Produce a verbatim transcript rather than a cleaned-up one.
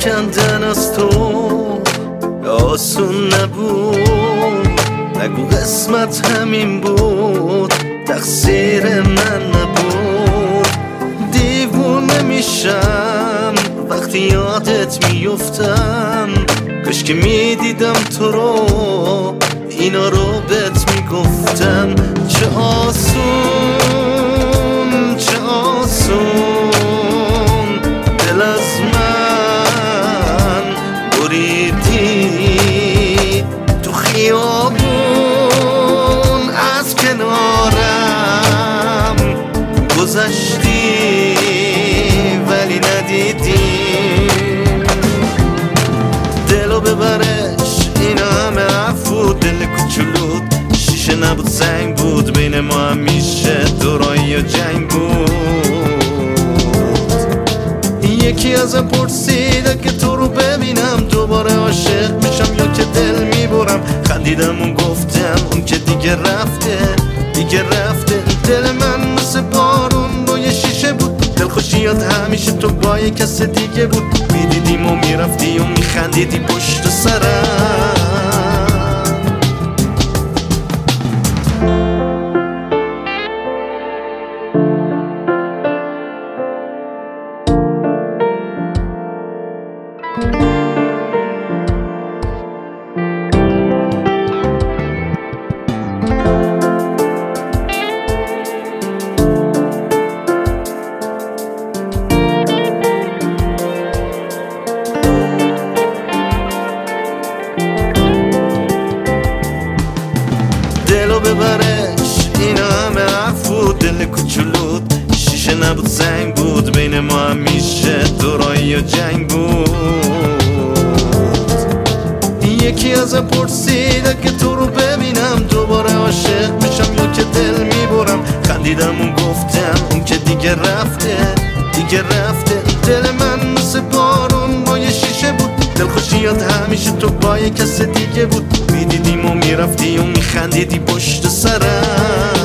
کندن از تو آسون نبود، نگو قسمت همین بود، تقصیر من نبود. دیوونه میشم وقتی یادت میفتم، کاش که میدیدم تو رو اینا رو بهت میگفتم. چه آسون چه آسون دل از من بریدی تو خیابون، از کنارم گذشتی ولی ندیدی. دلو ببرش این همه عفو، دل کوچولوت شیشه نبود زنگ بود، بین ما همیشه دورایی و جنگ بود. یکی ازم پرسیده که تو رو ببینم دوباره عاشق میشم یا که دل میبرم. خندیدم و گفتم اون که دیگه رفته دیگه رفته. دل من مثل بارون روی شیشه بود، دلخوشیات همیشه تو با یه کس دیگه بود. میدیدیم و میرفتی و میخندیدی پشت سرم. دلو ببرش این همه عفو، دل کوچولوت شیشه نبود زنگ بود، بین ما همیشه دورایی و جنگ بود. یکی ازم پرسیده که تو رو ببینم دوباره عاشق میشم یا که دل میبرم. خندیدم و گفتم اون که دیگه رفته دیگه رفته. دل من مثل بارون با یه شیشه بود، دلخوشیات همیشه تو با یه کس دیگه بود. میدیدیم و میرفتی و میخندیدی پشت سرم.